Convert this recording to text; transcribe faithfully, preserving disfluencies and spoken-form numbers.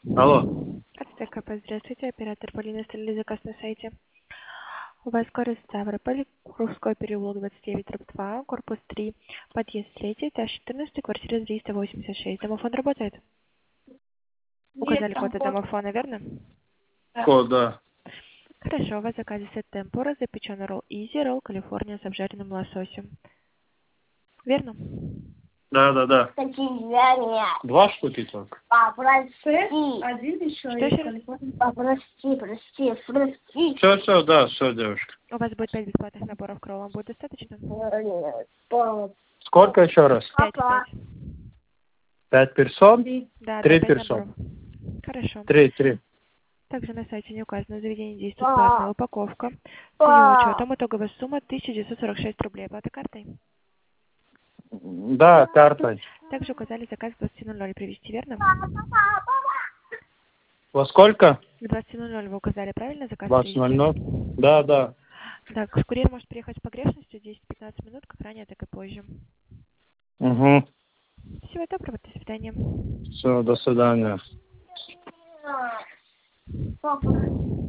Алло. АЦТКП, здравствуйте, оператор Полина, оставили заказ на сайте. У вас город Ставрополь, Русской переулок двадцать девять, дробь два, корпус три, подъезд третий, этаж четырнадцать, квартира триста восемьдесят шесть. Домофон работает? Указали код от домофона, верно? Код, да. Хорошо, у вас в заказе сет темпура, запеченный ролл Изи, ролл Калифорния с обжаренным лососем. Верно? Да, да, да. Два штуки только. Попроси. Один еще. Что еще раз? Попроси, прости, прости. Все, все, да, все, девушка. У вас будет пять бесплатных наборов к роллам. Будет достаточно? Сколько еще раз? Пять, пять. Пять персон? Да, Три да, пять персон. наборов. Хорошо. Три, три. Также на сайте не указано заведение действует платная упаковка. С ее учетом итоговая сумма тысяча девятьсот сорок шесть рублей. Оплата картой. Да, картой. Также указали заказ в двадцать ноль ноль привезти, верно? Во сколько? В двадцать ноль ноль вы указали, правильно, заказ двадцать ноль ноль. привезти? Да, да. Так, курьер может приехать с погрешностью десять-пятнадцать минут, как ранее, так и позже. Угу. Всего доброго, до свидания. Все, до свидания. Папа.